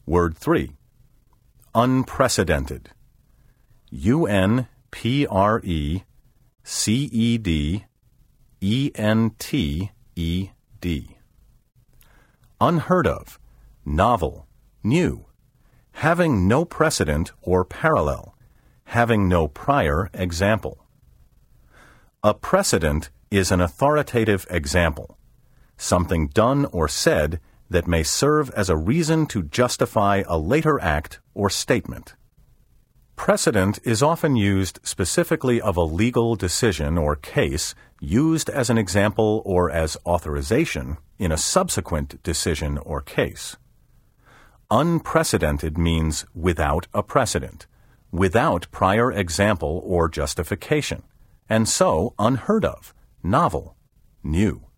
Word 3. Unprecedented. UNPRECEDENTED. Unheard of, novel, new. Having no precedent or parallel. Having no prior example. A precedent is an authoritative example, something done or said that may serve as a reason to justify a later act or statement. Precedent is often used specifically of a legal decision or case used as an example or as authorization in a subsequent decision or case. Unprecedented means without a precedent, without prior example or justification, and so unheard of, novel, new.